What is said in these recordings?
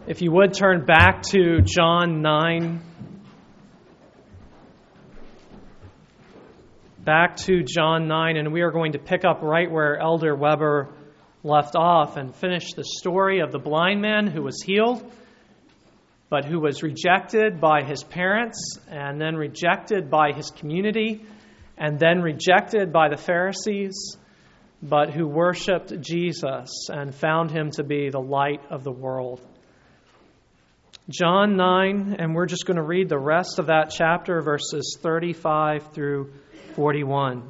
If you would turn back to John 9. Back to John 9, and we are going to pick up right where Elder Weber left off and finish the story of the blind man who was healed, but who was rejected by his parents, and then rejected by his community, and then rejected by the Pharisees, but who worshiped Jesus and found him to be the light of the world. John 9, and we're just going to read the rest of that chapter, verses 35 through 41.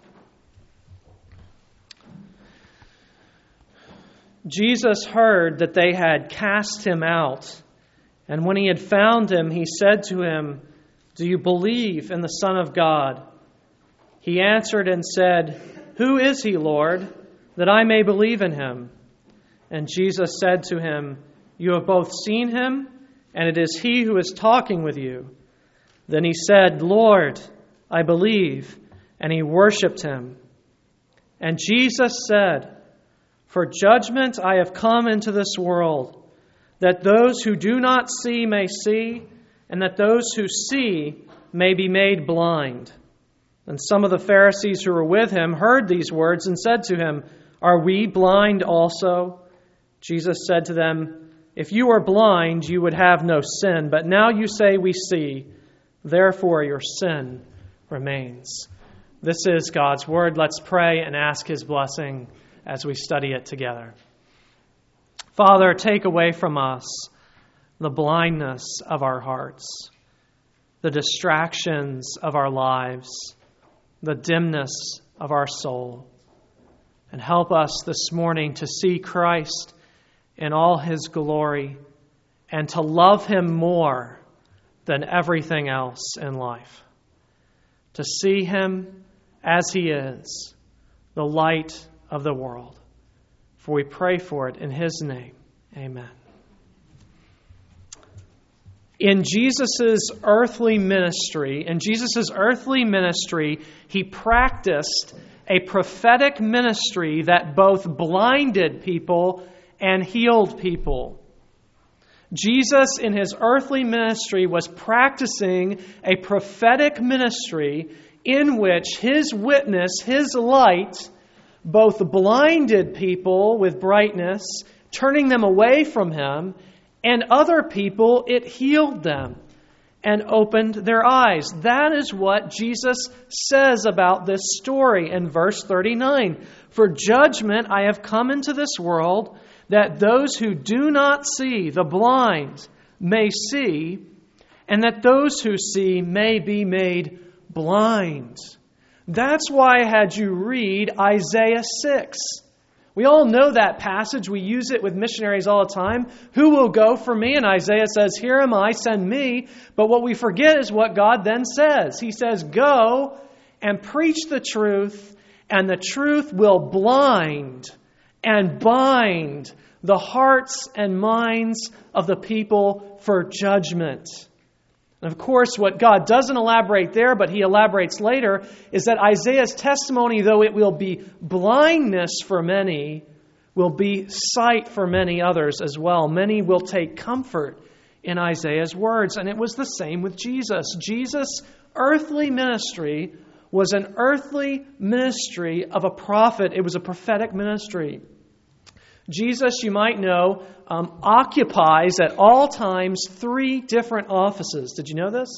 Jesus heard that they had cast him out, and when he had found him, he said to him, "Do you believe in the Son of God?" He answered and said, "Who is he, Lord, that I may believe in him?" And Jesus said to him, "You have both seen him, and it is he who is talking with you." Then he said, "Lord, I believe," and he worshipped him. And Jesus said, "For judgment I have come into this world, that those who do not see may see, and that those who see may be made blind." And some of the Pharisees who were with him heard these words and said to him, "Are we blind also?" Jesus said to them, "If you were blind, you would have no sin, but now you say we see, therefore your sin remains." This is God's word. Let's pray and ask his blessing as we study it together. Father, take away from us the blindness of our hearts, the distractions of our lives, the dimness of our soul, and help us this morning to see Christ in all his glory and to love him more than everything else in life. To see him as he is, the light of the world. For we pray for it in his name. Amen. In Jesus' earthly ministry, he practiced a prophetic ministry that both blinded people and healed people. Jesus, in his earthly ministry, was practicing a prophetic ministry in which his witness, his light, both blinded people with brightness, turning them away from him, and other people, it healed them and opened their eyes. That is what Jesus says about this story in verse 39. "For judgment I have come into this world, that those who do not see, the blind, may see, and that those who see may be made blind." That's why I had you read Isaiah 6. We all know that passage. We use it with missionaries all the time. Who will go for me? And Isaiah says, "Here am I, send me." But what we forget is what God then says. He says, "Go and preach the truth, and the truth will blind and bind the hearts and minds of the people for judgment." And of course, what God doesn't elaborate there, but he elaborates later, is that Isaiah's testimony, though it will be blindness for many, will be sight for many others as well. Many will take comfort in Isaiah's words. And it was the same with Jesus. Jesus' earthly ministry was an earthly ministry of a prophet. It was a prophetic ministry. Jesus, you might know, occupies at all times 3 different offices. Did you know this?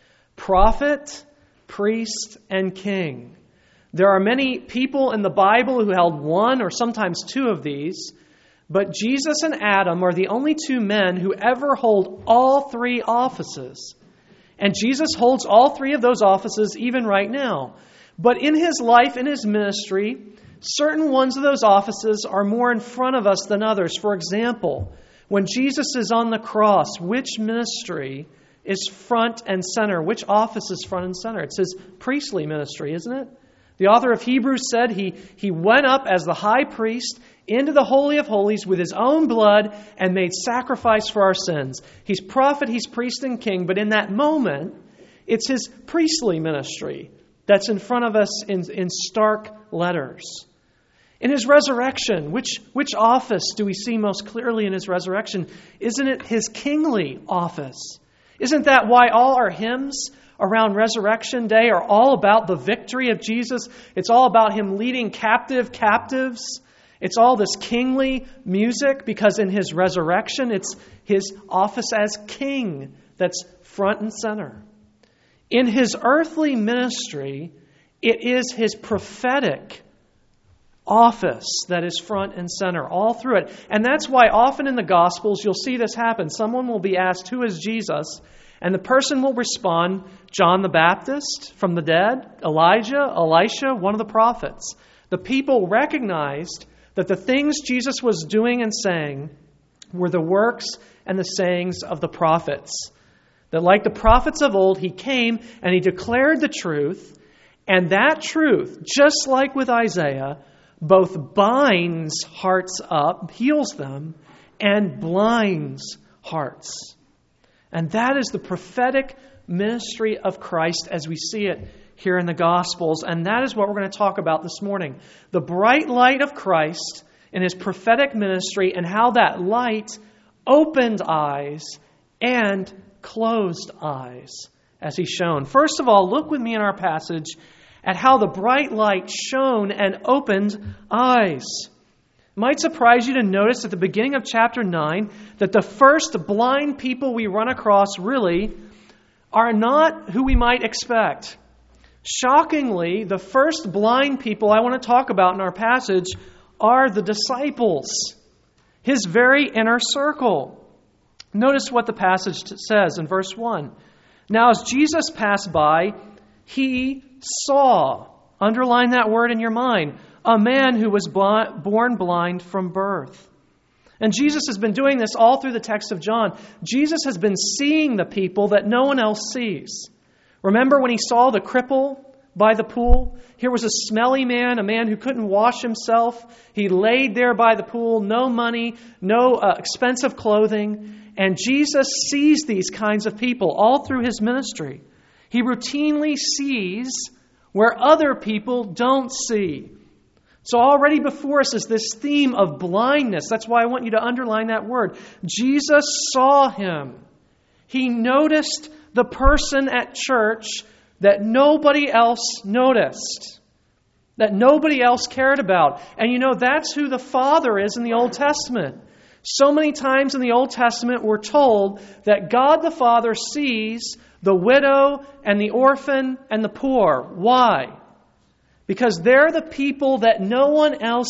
Prophet, priest, and king. There are many people in the Bible who held 1 or sometimes 2 of these, but Jesus and Adam are the only 2 men who ever hold all 3 offices. And Jesus holds all 3 of those offices even right now. But in his life, in his ministry, certain ones of those offices are more in front of us than others. For example, when Jesus is on the cross, which ministry is front and center? Which office is front and center? It's his priestly ministry, isn't it? The author of Hebrews said he went up as the high priest into the Holy of Holies with his own blood and made sacrifice for our sins. He's prophet, he's priest and king, but in that moment, it's his priestly ministry that's in front of us in stark letters. In His resurrection, which office do we see most clearly in His resurrection? Isn't it His kingly office? Isn't that why all our hymns around Resurrection Day are all about the victory of Jesus? It's all about Him leading captives. It's all this kingly music because in His resurrection, it's His office as king that's front and center. In His earthly ministry, it is His prophetic office that is front and center all through it. And that's why often in the Gospels you'll see this happen. Someone will be asked, "Who is Jesus?" And the person will respond, "John the Baptist from the dead, Elijah, Elisha, one of the prophets." The people recognized that the things Jesus was doing and saying were the works and the sayings of the prophets. That like the prophets of old, He came and He declared the truth. And that truth, just like with Isaiah, both binds hearts up, heals them, and blinds hearts. And that is the prophetic ministry of Christ as we see it here in the Gospels. And that is what we're going to talk about this morning. The bright light of Christ in His prophetic ministry and how that light opened eyes and closed eyes as He shone. First of all, look with me in our passage at how the bright light shone and opened eyes. It might surprise you to notice at the beginning of chapter 9 that the first blind people we run across really are not who we might expect. Shockingly, the first blind people I want to talk about in our passage are the disciples, His very inner circle. Notice what the passage says in verse 1. Now as Jesus passed by, He saw, underline that word in your mind, a man who was born blind from birth. And Jesus has been doing this all through the text of John. Jesus has been seeing the people that no one else sees. Remember when He saw the cripple by the pool? Here was a smelly man, a man who couldn't wash himself. He laid there by the pool, no money, no expensive clothing. And Jesus sees these kinds of people all through His ministry. He routinely sees where other people don't see. So already before us is this theme of blindness. That's why I want you to underline that word. Jesus saw him. He noticed the person at church that nobody else noticed, that nobody else cared about. And you know, that's who the Father is in the Old Testament. So many times in the Old Testament we're told that God the Father sees the widow and the orphan and the poor. Why? Because they're the people that no one else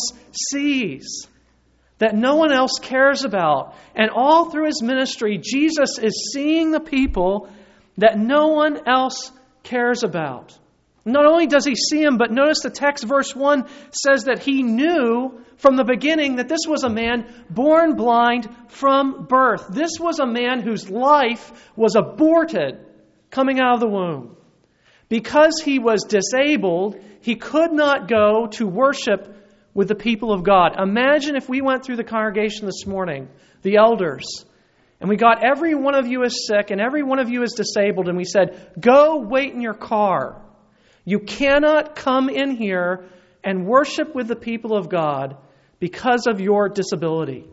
sees, that no one else cares about. And all through His ministry, Jesus is seeing the people that no one else cares about. Not only does He see them, but notice the text, verse 1, says that He knew from the beginning that this was a man born blind from birth. This was a man whose life was aborted coming out of the womb. Because he was disabled, he could not go to worship with the people of God. Imagine if we went through the congregation this morning, the elders, and we got every one of you is sick and every one of you is disabled, and we said, go wait in your car. You cannot come in here and worship with the people of God because of your disability.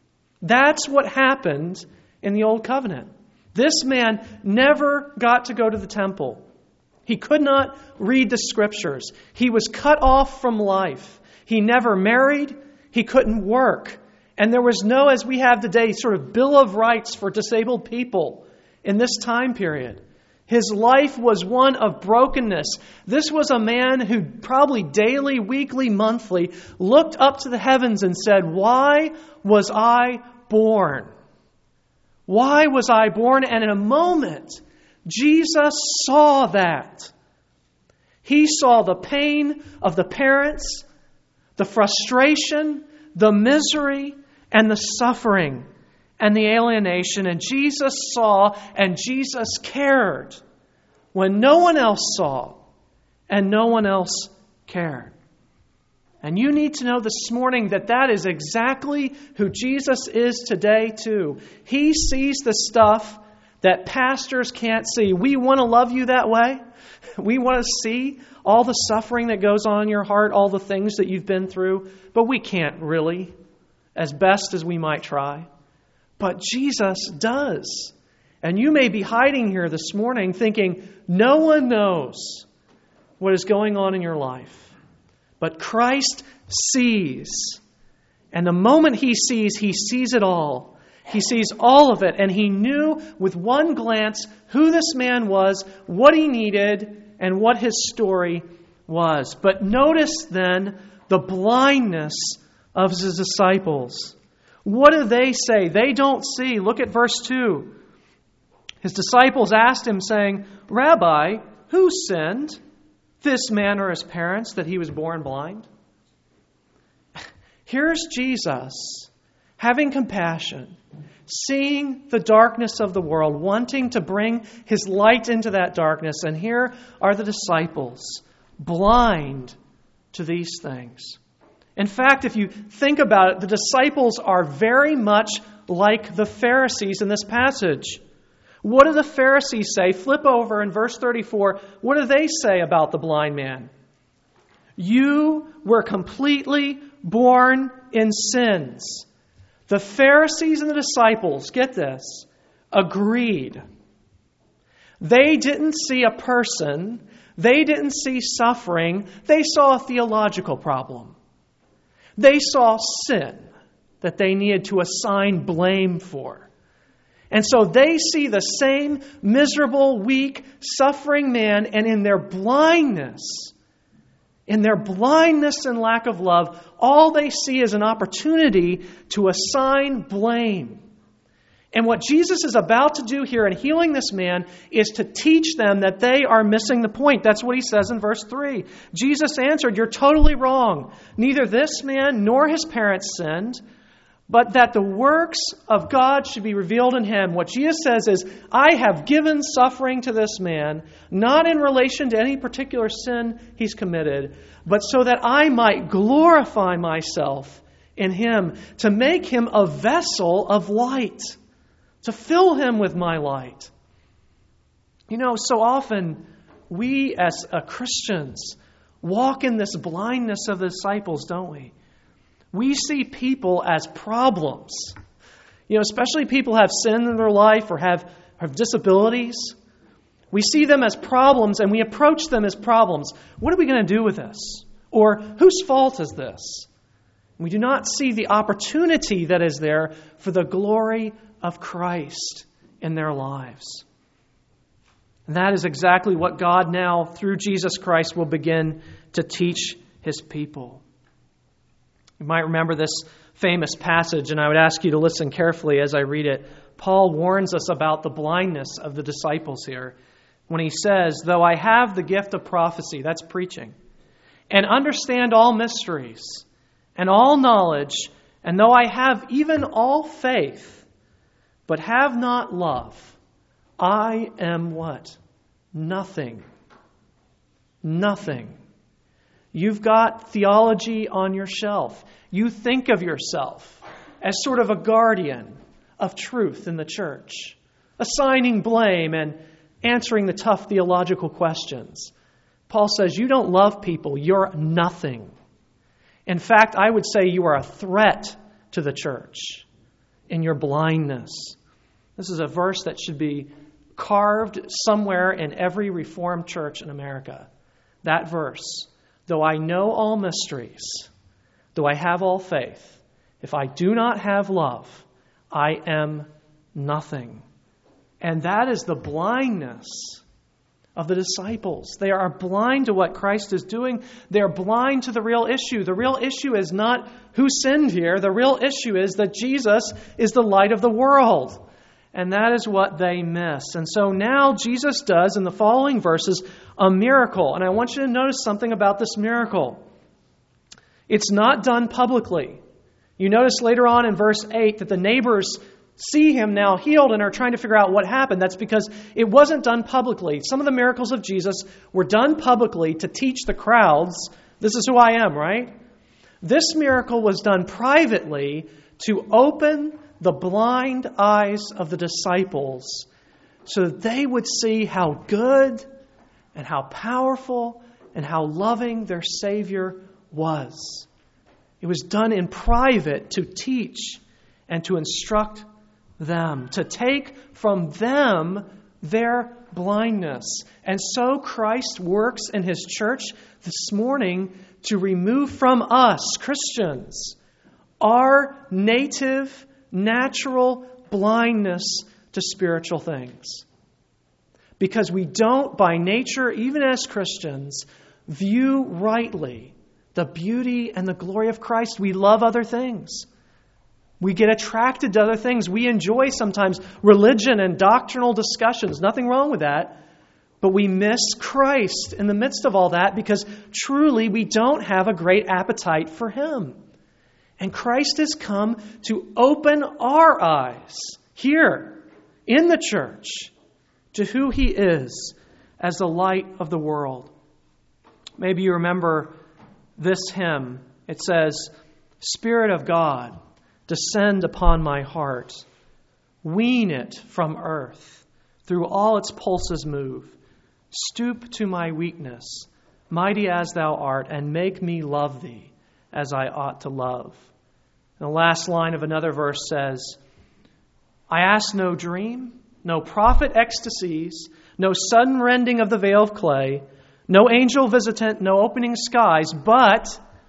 That's what happened in the Old Covenant. This man never got to go to the temple. He could not read the Scriptures. He was cut off from life. He never married. He couldn't work. And there was no, as we have today, sort of Bill of Rights for disabled people in this time period. His life was one of brokenness. This was a man who probably daily, weekly, monthly looked up to the heavens and said, why was I born? Why was I born? And in a moment, Jesus saw that. He saw the pain of the parents, the frustration, the misery, and the suffering, and the alienation. And Jesus saw, and Jesus cared when no one else saw, and no one else cared. And you need to know this morning that that is exactly who Jesus is today too. He sees the stuff that pastors can't see. We want to love you that way. We want to see all the suffering that goes on in your heart, all the things that you've been through, but we can't really, as best as we might try. But Jesus does. And you may be hiding here this morning thinking, no one knows what is going on in your life. But Christ sees. And the moment He sees it all. He sees all of it. And He knew with one glance who this man was, what he needed, and what his story was. But notice then the blindness of His disciples. What do they say? They don't see. Look at verse 2. His disciples asked Him, saying, Rabbi, who sinned, this man or his parents, that he was born blind? Here's Jesus having compassion, seeing the darkness of the world, wanting to bring His light into that darkness. And here are the disciples, blind to these things. In fact, if you think about it, the disciples are very much like the Pharisees in this passage. What do the Pharisees say? Flip over in verse 34. What do they say about the blind man? You were completely born in sins. The Pharisees and the disciples, get this, agreed. They didn't see a person. They didn't see suffering. They saw a theological problem. They saw sin that they needed to assign blame for. And so they see the same miserable, weak, suffering man, and in their blindness and lack of love, all they see is an opportunity to assign blame. And what Jesus is about to do here in healing this man is to teach them that they are missing the point. That's what He says in verse 3. Jesus answered, you're totally wrong. Neither this man nor his parents sinned, but that the works of God should be revealed in him. What Jesus says is, I have given suffering to this man, not in relation to any particular sin he's committed, but so that I might glorify myself in him, to make him a vessel of light, to fill him with my light. You know, so often we as Christians walk in this blindness of the disciples, don't we? We see people as problems. You know, especially people who have sin in their life or have disabilities. We see them as problems and we approach them as problems. What are we going to do with this? Or whose fault is this? We do not see the opportunity that is there for the glory of Christ in their lives. And that is exactly what God now, through Jesus Christ, will begin to teach His people. You might remember this famous passage, and I would ask you to listen carefully as I read it. Paul warns us about the blindness of the disciples here when he says, though I have the gift of prophecy, that's preaching, and understand all mysteries and all knowledge, and though I have even all faith, but have not love, I am what? Nothing. Nothing. You've got theology on your shelf. You think of yourself as sort of a guardian of truth in the church, assigning blame and answering the tough theological questions. Paul says you don't love people. You're nothing. In fact, I would say you are a threat to the church in your blindness. This is a verse that should be carved somewhere in every Reformed church in America. That verse. Though I know all mysteries, though I have all faith, if I do not have love, I am nothing. And that is the blindness of the disciples. They are blind to what Christ is doing. They're blind to the real issue. The real issue is not who sinned here. The real issue is that Jesus is the light of the world. And that is what they miss. And so now Jesus does, in the following verses, a miracle. And I want you to notice something about this miracle. It's not done publicly. You notice later on in verse 8 that the neighbors see him now healed and are trying to figure out what happened. That's because it wasn't done publicly. Some of the miracles of Jesus were done publicly to teach the crowds, this is who I am, right? This miracle was done privately to open the blind eyes of the disciples so that they would see how good and how powerful and how loving their Savior was. It was done in private to teach and to instruct them, to take from them their blindness. And so Christ works in His church this morning to remove from us, Christians, our native, natural blindness to spiritual things. Because we don't, by nature, even as Christians, view rightly the beauty and the glory of Christ. We love other things. We get attracted to other things. We enjoy sometimes religion and doctrinal discussions. Nothing wrong with that. But we miss Christ in the midst of all that because truly we don't have a great appetite for Him. And Christ has come to open our eyes here in the church to who He is as the light of the world. Maybe you remember this hymn. It says, "Spirit of God, descend upon my heart. Wean it from earth. Through all its pulses move. Stoop to my weakness, mighty as thou art, and make me love thee as I ought to love." And the last line of another verse says, "I ask no dream, no prophet ecstasies, no sudden rending of the veil of clay, no angel visitant, no opening skies, but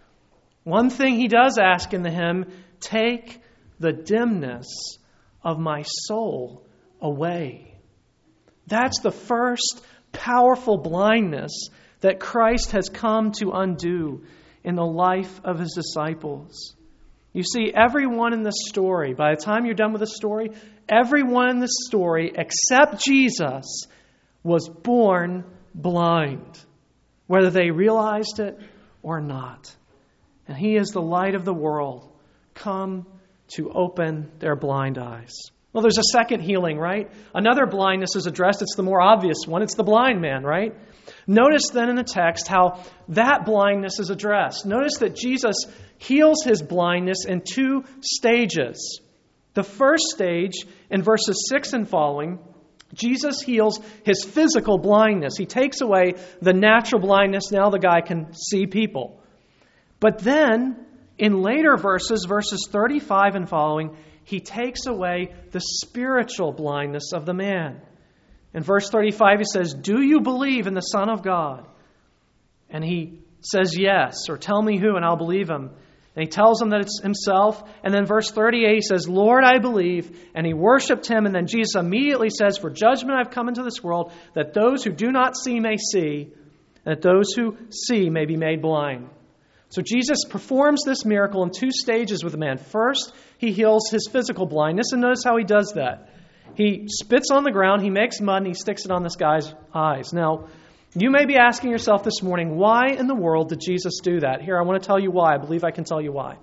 one thing he does ask in the hymn, take the dimness of my soul away." That's the first powerful blindness that Christ has come to undo in the life of His disciples. You see, everyone in this story, by the time you're done with the story, everyone in this story except Jesus was born blind, whether they realized it or not. And He is the light of the world, come to open their blind eyes. Well, there's a second healing, right? Another blindness is addressed. It's the more obvious one. It's the blind man, right? Notice then in the text how that blindness is addressed. Notice that Jesus heals his blindness in two stages. The first stage, in verses 6 and following, Jesus heals his physical blindness. He takes away the natural blindness. Now the guy can see people. But then, in later verses 35 and following, He takes away the spiritual blindness of the man. In verse 35, He says, "Do you believe in the Son of God?" And he says yes, or "Tell me who, and I'll believe him." And he tells him that it's himself. And then verse 38 says, "Lord, I believe." And he worshipped Him. And then Jesus immediately says, "For judgment I've come into this world, that those who do not see may see, and that those who see may be made blind." So Jesus performs this miracle in two stages with the man. First, He heals his physical blindness. And notice how He does that. He spits on the ground, He makes mud, and He sticks it on this guy's eyes. Now, you may be asking yourself this morning, why in the world did Jesus do that? Here, I want to tell you why. I believe I can tell you why.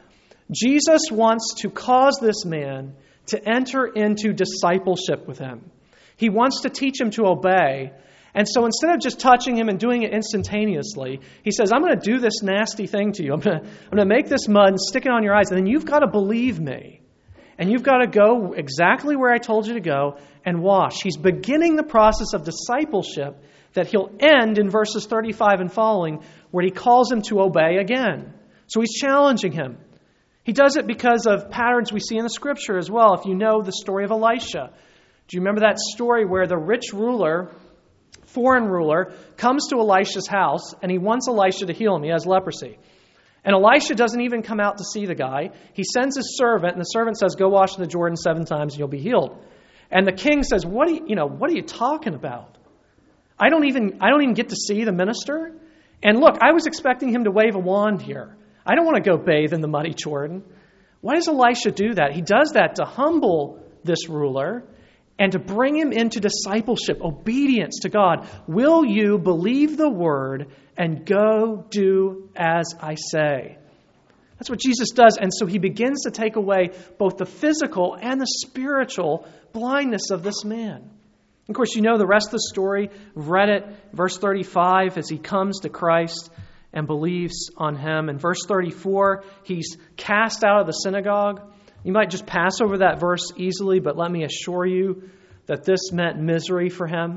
Jesus wants to cause this man to enter into discipleship with Him. He wants to teach him to obey. And so instead of just touching him and doing it instantaneously, He says, I'm going to do this nasty thing to you. I'm going to make this mud and stick it on your eyes, and then you've got to believe me. And you've got to go exactly where I told you to go and wash. He's beginning the process of discipleship that He'll end in verses 35 and following, where He calls him to obey again. So He's challenging him. He does it because of patterns we see in the Scripture as well. If you know the story of Elisha. Do you remember that story where the rich ruler, foreign ruler, comes to Elisha's house and he wants Elisha to heal him? He has leprosy. And Elisha doesn't even come out to see the guy. He sends his servant, and the servant says, "Go wash in the Jordan 7 times and you'll be healed." And the king says, what are you talking about? I don't even get to see the minister. And look, I was expecting him to wave a wand here. I don't want to go bathe in the muddy Jordan. Why does Elisha do that? He does that to humble this ruler and to bring him into discipleship, obedience to God. Will you believe the word and go do as I say? That's what Jesus does. And so He begins to take away both the physical and the spiritual blindness of this man. Of course, you know the rest of the story. We've read it, verse 35, as he comes to Christ and believes on Him. In verse 34, he's cast out of the synagogue. You might just pass over that verse easily, but let me assure you that this meant misery for him.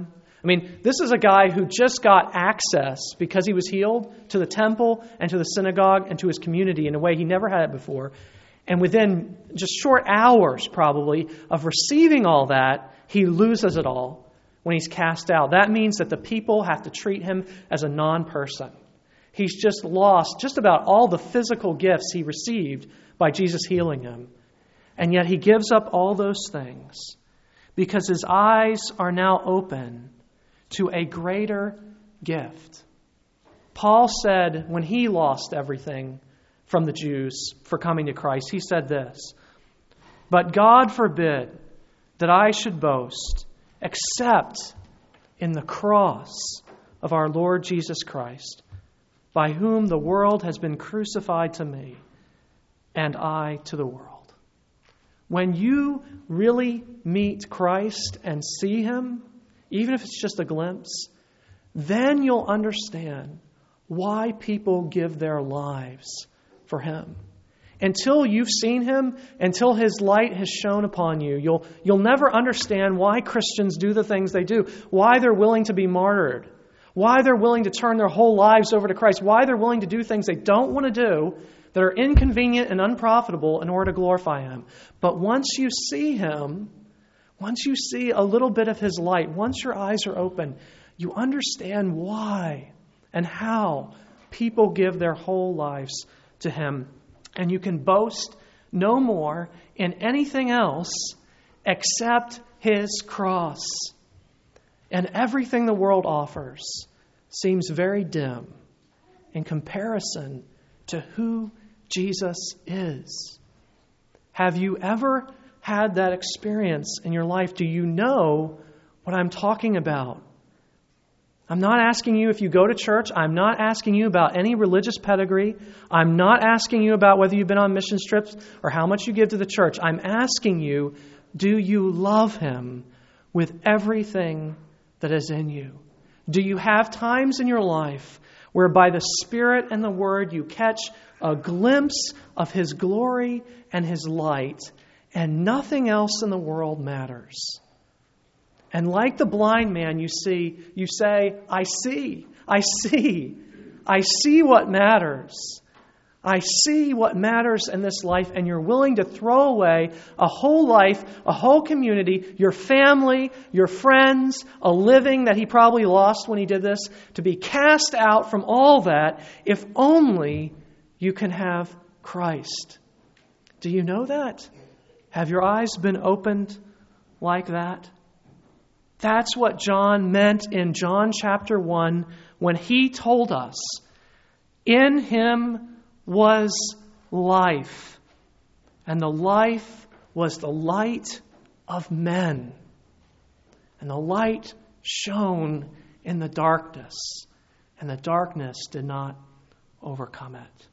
I mean, this is a guy who just got access, because he was healed, to the temple and to the synagogue and to his community in a way he never had it before. And within just short hours, probably, of receiving all that, he loses it all when he's cast out. That means that the people have to treat him as a non-person. He's just lost just about all the physical gifts he received by Jesus healing him. And yet he gives up all those things because his eyes are now open to a greater gift. Paul said when he lost everything from the Jews for coming to Christ, he said this, "But God forbid that I should boast except in the cross of our Lord Jesus Christ, by whom the world has been crucified to me, and I to the world." When you really meet Christ and see Him, even if it's just a glimpse, then you'll understand why people give their lives for Him. Until you've seen Him, until His light has shone upon you, you'll never understand why Christians do the things they do, why they're willing to be martyred, why they're willing to turn their whole lives over to Christ, why they're willing to do things they don't want to do that are inconvenient and unprofitable in order to glorify Him. But once you see Him, once you see a little bit of His light, once your eyes are open, you understand why and how people give their whole lives to Him. And you can boast no more in anything else except His cross. And everything the world offers seems very dim in comparison to who Jesus is. Have you ever had that experience in your life? Do you know what I'm talking about? I'm not asking you if you go to church. I'm not asking you about any religious pedigree. I'm not asking you about whether you've been on mission trips or how much you give to the church. I'm asking you, do you love Him with everything that is in you? Do you have times in your life where by the Spirit and the Word you catch a glimpse of His glory and His light, and nothing else in the world matters? And like the blind man, you say, I see what matters. I see what matters in this life, and you're willing to throw away a whole life, a whole community, your family, your friends, a living that he probably lost when he did this, to be cast out from all that if only you can have Christ. Do you know that? Have your eyes been opened like that? That's what John meant in John chapter 1 when he told us, in Him was life, and the life was the light of men. And the light shone in the darkness, and the darkness did not overcome it.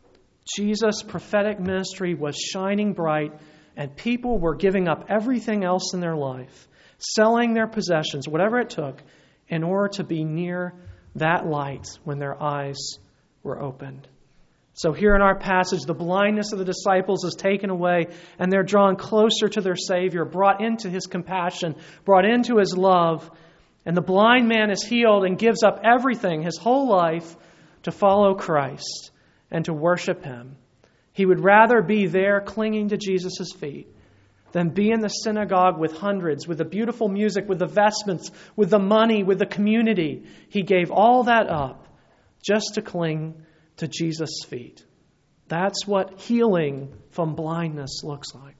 Jesus' prophetic ministry was shining bright, and people were giving up everything else in their life, selling their possessions, whatever it took, in order to be near that light when their eyes were opened. So here in our passage, the blindness of the disciples is taken away, and they're drawn closer to their Savior, brought into His compassion, brought into His love. And the blind man is healed and gives up everything, his whole life, to follow Christ and to worship Him. He would rather be there clinging to Jesus' feet than be in the synagogue with hundreds, with the beautiful music, with the vestments, with the money, with the community. He gave all that up just to cling to Jesus' feet. That's what healing from blindness looks like.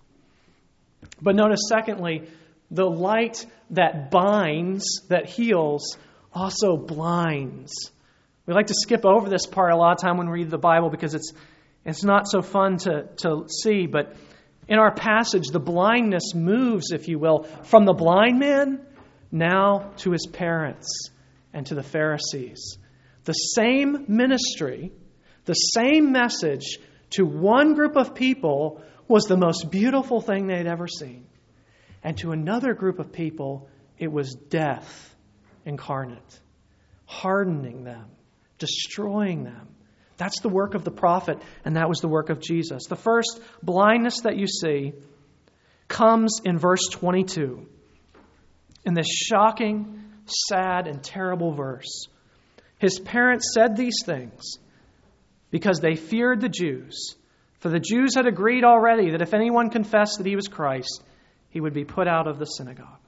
But notice, secondly, the light that binds, that heals, also blinds. We like to skip over this part a lot of time when we read the Bible because it's not so fun to see, but in our passage, the blindness moves, if you will, from the blind man now to his parents and to the Pharisees. The same ministry, the same message to one group of people was the most beautiful thing they'd ever seen. And to another group of people, it was death incarnate, hardening them, destroying them. That's the work of the prophet, and that was the work of Jesus. The first blindness that you see comes in verse 22, in this shocking sad and terrible verse. His parents said these things because they feared the Jews. For the Jews had agreed already that if anyone confessed that he was Christ, he would be put out of the synagogue.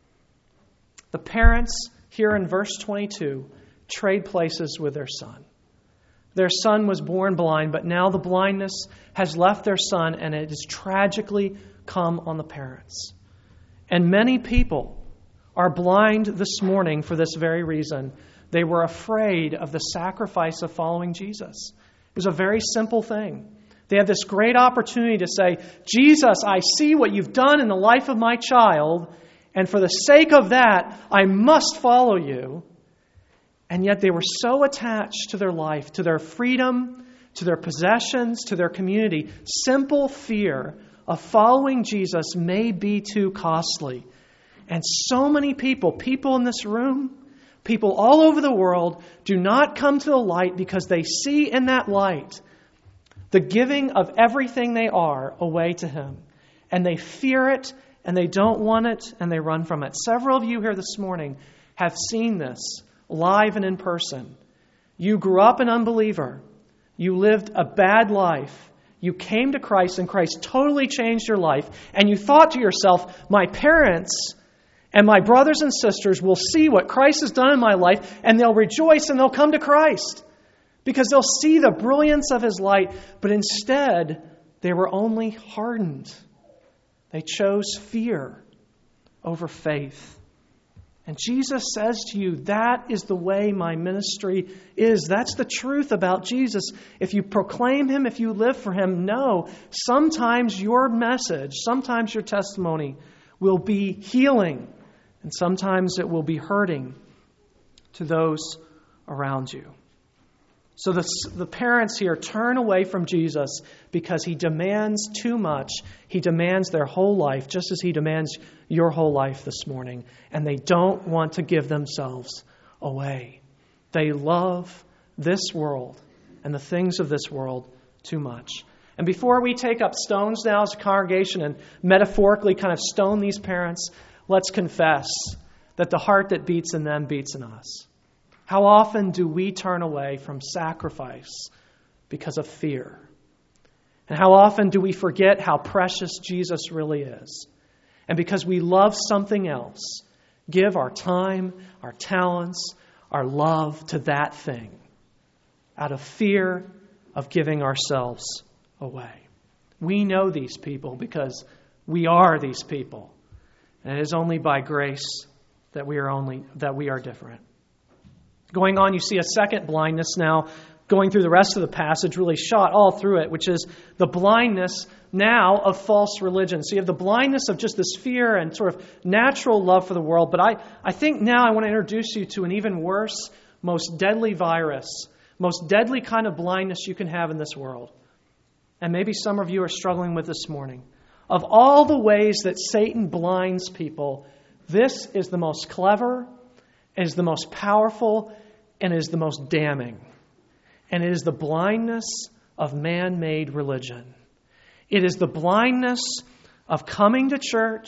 The parents here in verse 22 trade places with their son. Their son was born blind, but now the blindness has left their son, and it has tragically come on the parents. And many people are blind this morning for this very reason. They were afraid of the sacrifice of following Jesus. It was a very simple thing. They had this great opportunity to say, Jesus, I see what you've done in the life of my child, and for the sake of that, I must follow you. And yet they were so attached to their life, to their freedom, to their possessions, to their community. Simple fear of following Jesus may be too costly. And so many people in this room, people all over the world, do not come to the light because they see in that light the giving of everything they are away to Him. And they fear it, and they don't want it, and they run from it. Several of you here this morning have seen this live and in person. You grew up an unbeliever. You lived a bad life. You came to Christ, and Christ totally changed your life. And you thought to yourself, my parents and my brothers and sisters will see what Christ has done in my life, and they'll rejoice and they'll come to Christ because they'll see the brilliance of His light. But instead, they were only hardened. They chose fear over faith. And Jesus says to you, that is the way my ministry is. That's the truth about Jesus. If you proclaim Him, if you live for Him, no, sometimes your message, sometimes your testimony will be healing, and sometimes it will be hurting to those around you. So the parents here turn away from Jesus because He demands too much. He demands their whole life, just as He demands your whole life this morning. And they don't want to give themselves away. They love this world and the things of this world too much. And before we take up stones now as a congregation and metaphorically kind of stone these parents, let's confess that the heart that beats in them beats in us. How often do we turn away from sacrifice because of fear? And how often do we forget how precious Jesus really is? And because we love something else, give our time, our talents, our love to that thing out of fear of giving ourselves away. We know these people because we are these people. And it is only by grace that we are different. Going on, you see a second blindness now going through the rest of the passage, really shot all through it, which is the blindness now of false religion. So you have the blindness of just this fear and sort of natural love for the world. But I think now I want to introduce you to an even worse, most deadly virus, most deadly kind of blindness you can have in this world. And maybe some of you are struggling with this morning. Of all the ways that Satan blinds people, this is the most clever, is the most powerful, and is the most damning. And it is the blindness of man-made religion. It is the blindness of coming to church,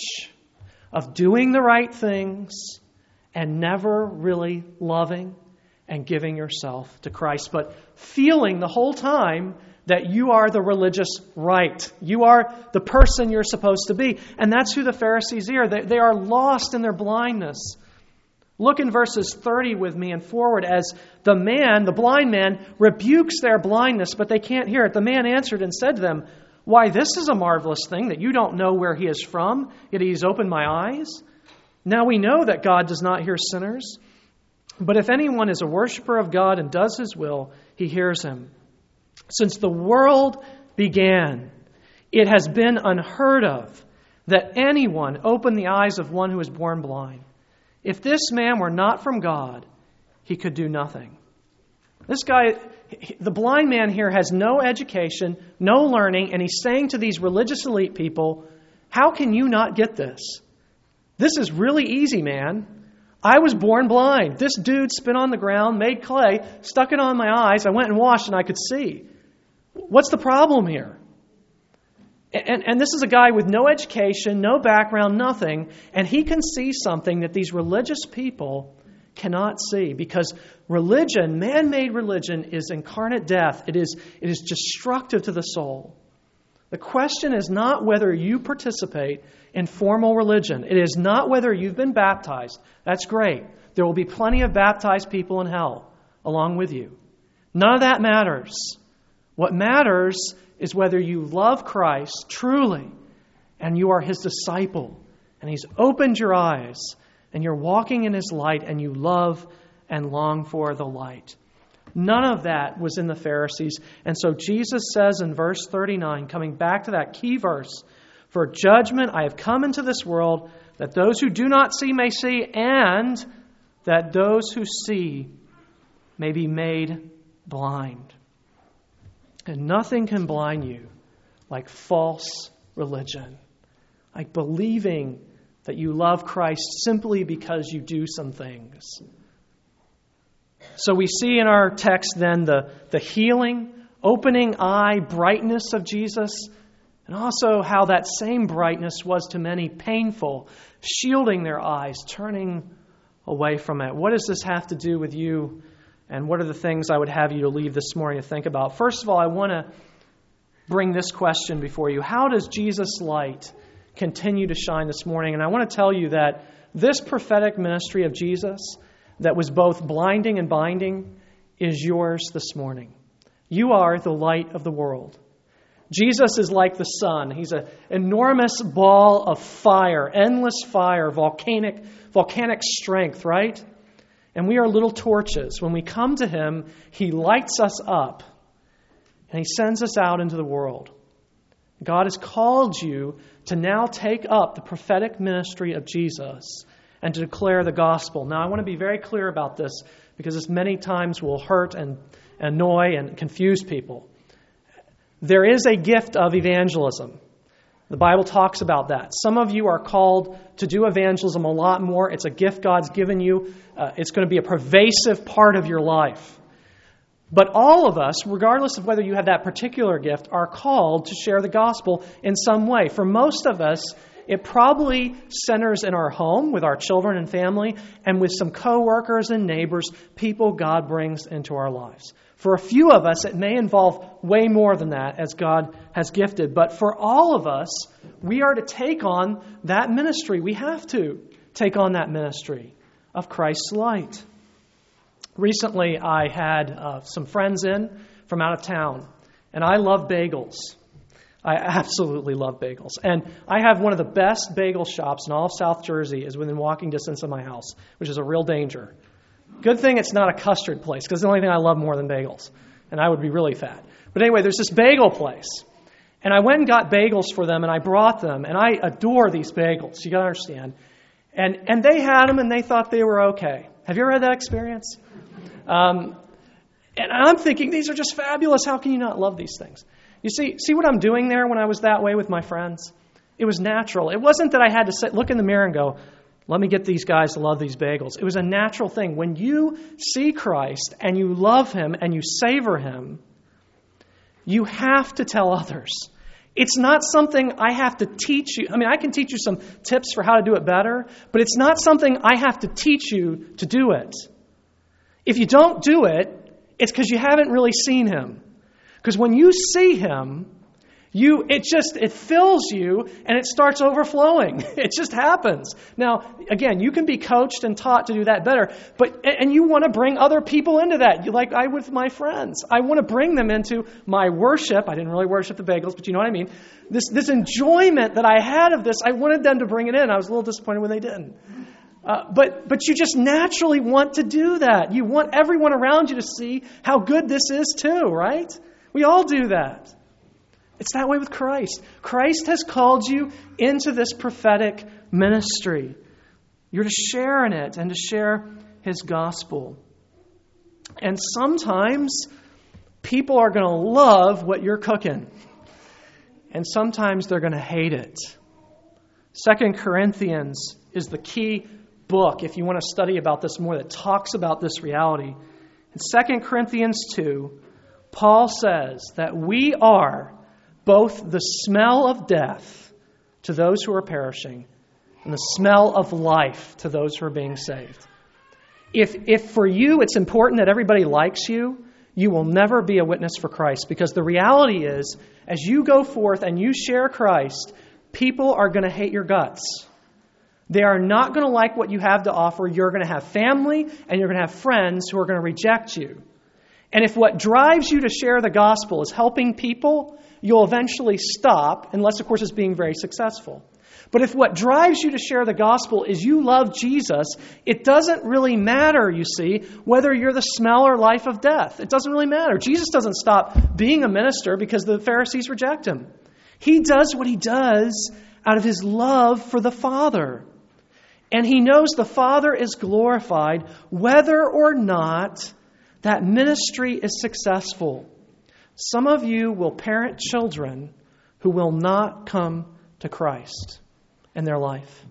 of doing the right things, and never really loving and giving yourself to Christ, but feeling the whole time that you are the religious right. You are the person you're supposed to be. And that's who the Pharisees are. They are lost in their blindness. Look in verses 30 with me and forward as the blind man, rebukes their blindness, but they can't hear it. The man answered and said to them, "Why, this is a marvelous thing that you don't know where he is from, yet he has opened my eyes. Now we know that God does not hear sinners, but if anyone is a worshiper of God and does His will, He hears him. Since the world began, it has been unheard of that anyone opened the eyes of one who was born blind. If this man were not from God, he could do nothing." This guy, the blind man here, has no education, no learning, and he's saying to these religious elite people, how can you not get this? This is really easy, man. I was born blind. This dude spit on the ground, made clay, stuck it on my eyes. I went and washed and I could see. What's the problem here? And this is a guy with no education, no background, nothing, and he can see something that these religious people cannot see, because religion, man-made religion, is incarnate death. It is destructive to the soul. The question is not whether you participate in formal religion. It is not whether you've been baptized. That's great. There will be plenty of baptized people in hell along with you. None of that matters. What matters is whether you love Christ truly and you are His disciple and He's opened your eyes and you're walking in His light and you love and long for the light. None of that was in the Pharisees. And so Jesus says in verse 39, coming back to that key verse, "For judgment I have come into this world, that those who do not see may see, and that those who see may be made blind." And nothing can blind you like false religion, like believing that you love Christ simply because you do some things. So we see in our text then the healing, opening eye brightness of Jesus, and also how that same brightness was to many painful, shielding their eyes, turning away from it. What does this have to do with you? And what are the things I would have you to leave this morning to think about? First of all, I want to bring this question before you. How does Jesus' light continue to shine this morning? And I want to tell you that this prophetic ministry of Jesus that was both blinding and binding is yours this morning. You are the light of the world. Jesus is like the sun. He's an enormous ball of fire, endless fire, volcanic strength, right? And we are little torches. When we come to Him, He lights us up and He sends us out into the world. God has called you to now take up the prophetic ministry of Jesus and to declare the gospel. Now, I want to be very clear about this because this many times will hurt and annoy and confuse people. There is a gift of evangelism. The Bible talks about that. Some of you are called to do evangelism a lot more. It's a gift God's given you. It's going to be a pervasive part of your life. But all of us, regardless of whether you have that particular gift, are called to share the gospel in some way. For most of us, it probably centers in our home with our children and family and with some coworkers and neighbors, people God brings into our lives. For a few of us, it may involve way more than that as God has gifted. But for all of us, we are to take on that ministry. We have to take on that ministry of Christ's light. Recently, I had some friends in from out of town, and I love bagels. I absolutely love bagels. And I have one of the best bagel shops in all of South Jersey is within walking distance of my house, which is a real danger. Good thing it's not a custard place, because it's the only thing I love more than bagels, and I would be really fat. But anyway, there's this bagel place, and I went and got bagels for them, and I brought them, and I adore these bagels, you got to understand. And they had them, and they thought they were okay. Have you ever had that experience? And I'm thinking, these are just fabulous. How can you not love these things? You see what I'm doing there when I was that way with my friends? It was natural. It wasn't that I had to look in the mirror and go, let me get these guys to love these bagels. It was a natural thing. When you see Christ and you love Him and you savor Him, you have to tell others. It's not something I have to teach you. I mean, I can teach you some tips for how to do it better, but it's not something I have to teach you to do it. If you don't do it, it's because you haven't really seen Him. Because when you see Him, it fills you and it starts overflowing. It just happens. Now, again, you can be coached and taught to do that better, and you want to bring other people into that. Like I with my friends. I want to bring them into my worship. I didn't really worship the bagels, but you know what I mean. This enjoyment that I had of this, I wanted them to bring it in. I was a little disappointed when they didn't. But you just naturally want to do that. You want everyone around you to see how good this is too, right? We all do that. It's that way with Christ. Christ has called you into this prophetic ministry. You're to share in it and to share His gospel. And sometimes people are going to love what you're cooking. And sometimes they're going to hate it. 2 Corinthians is the key book, if you want to study about this more, that talks about this reality. In 2 Corinthians 2, Paul says that we are both the smell of death to those who are perishing and the smell of life to those who are being saved. If for you it's important that everybody likes you, you will never be a witness for Christ, because the reality is, as you go forth and you share Christ, people are going to hate your guts. They are not going to like what you have to offer. You're going to have family and you're going to have friends who are going to reject you. And if what drives you to share the gospel is helping people, you'll eventually stop, unless, of course, it's being very successful. But if what drives you to share the gospel is you love Jesus, it doesn't really matter, you see, whether you're the smell or life of death. It doesn't really matter. Jesus doesn't stop being a minister because the Pharisees reject him. He does what he does out of his love for the Father. And he knows the Father is glorified whether or not that ministry is successful. Some of you will parent children who will not come to Christ in their life.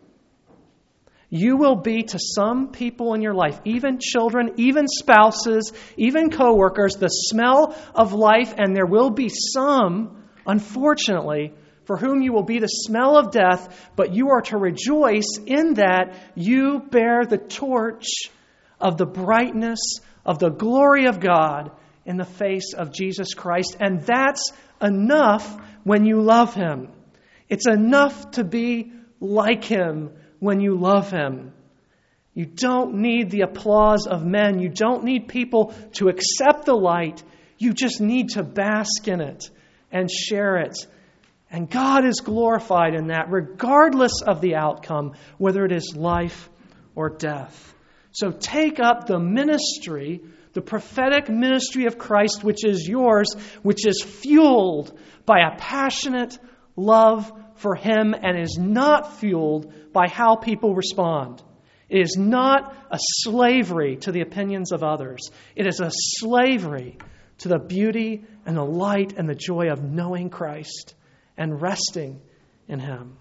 You will be to some people in your life, even children, even spouses, even coworkers, the smell of life, and there will be some, unfortunately, for whom you will be the smell of death, but you are to rejoice in that you bear the torch of the brightness of the glory of God in the face of Jesus Christ. And that's enough when you love him. It's enough to be like him when you love him. You don't need the applause of men. You don't need people to accept the light. You just need to bask in it and share it. And God is glorified in that, regardless of the outcome, whether it is life or death. So take up the ministry, the prophetic ministry of Christ, which is yours, which is fueled by a passionate love for him and is not fueled by how people respond. It is not a slavery to the opinions of others. It is a slavery to the beauty and the light and the joy of knowing Christ and resting in him.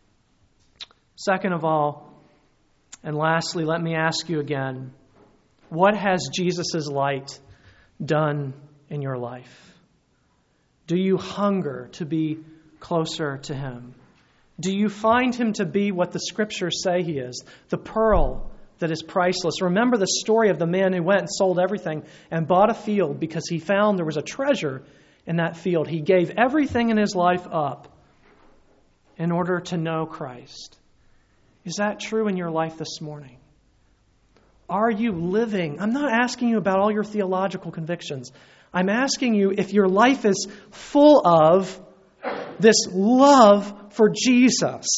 Second of all, and lastly, let me ask you again, what has Jesus' light done in your life? Do you hunger to be closer to him? Do you find him to be what the Scriptures say he is, the pearl that is priceless? Remember the story of the man who went and sold everything and bought a field because he found there was a treasure in that field. He gave everything in his life up in order to know Christ. Is that true in your life this morning? Are you living? I'm not asking you about all your theological convictions. I'm asking you if your life is full of this love for Jesus.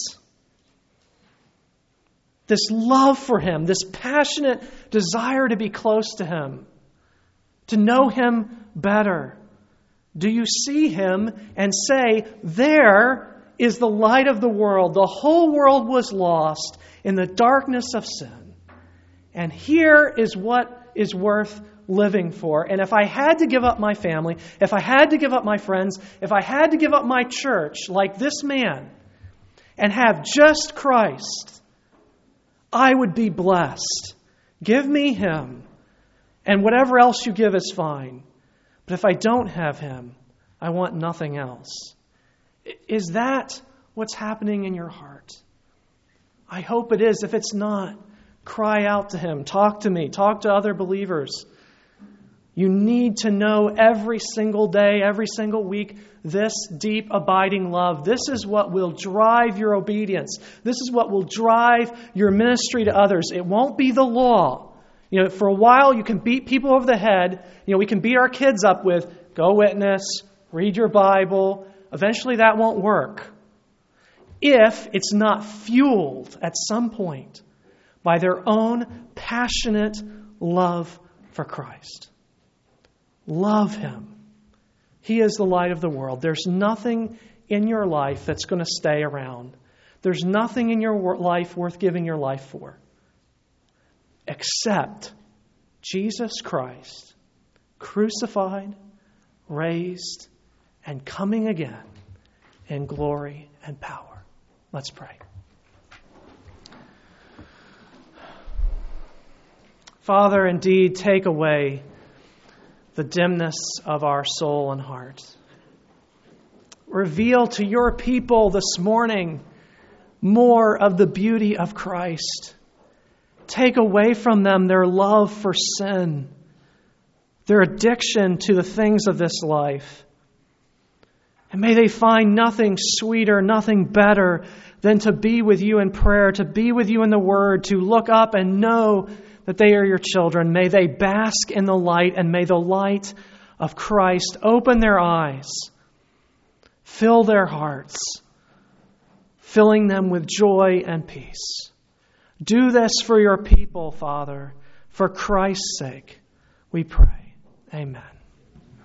This love for him, this passionate desire to be close to him, to know him better. Do you see him and say, there is the light of the world. The whole world was lost in the darkness of sin. And here is what is worth living for. And if I had to give up my family, if I had to give up my friends, if I had to give up my church like this man and have just Christ, I would be blessed. Give me him. And whatever else you give is fine. But if I don't have him, I want nothing else. Is that what's happening in your heart? I hope it is. If it's not, cry out to him. Talk to me. Talk to other believers. You need to know every single day, every single week, this deep, abiding love. This is what will drive your obedience. This is what will drive your ministry to others. It won't be the law. For a while, you can beat people over the head. We can beat our kids up with, go witness, read your Bible. Eventually, that won't work if it's not fueled at some point by their own passionate love for Christ. Love him. He is the light of the world. There's nothing in your life that's going to stay around. There's nothing in your life worth giving your life for except Jesus Christ, crucified, raised, and coming again in glory and power. Let's pray. Father, indeed, take away the dimness of our soul and heart. Reveal to your people this morning more of the beauty of Christ take away from them their love for sin, their addiction to the things of this life. And may they find nothing sweeter, nothing better than to be with you in prayer, to be with you in the Word, to look up and know that they are your children. May they bask in the light, and may the light of Christ open their eyes, fill their hearts, filling them with joy and peace. Do this for your people, Father, for Christ's sake, we pray. Amen.